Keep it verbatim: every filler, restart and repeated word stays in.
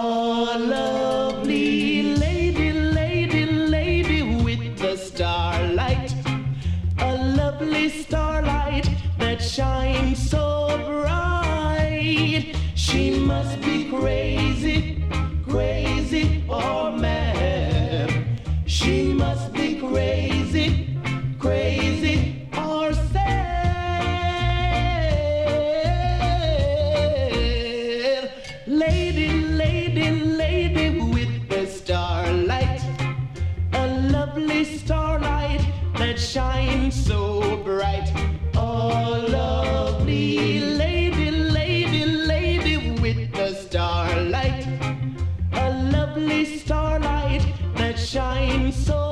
A lovely lady, lady, lady with the starlight. A lovely starlight that shines so bright. She must be crazy, crazy or mad. She must be crazy, crazy or sad. Lady, lady, lady with the starlight. A lovely starlight that shines so bright. Oh, lovely lady, lady, lady with the starlight. A lovely starlight that shines so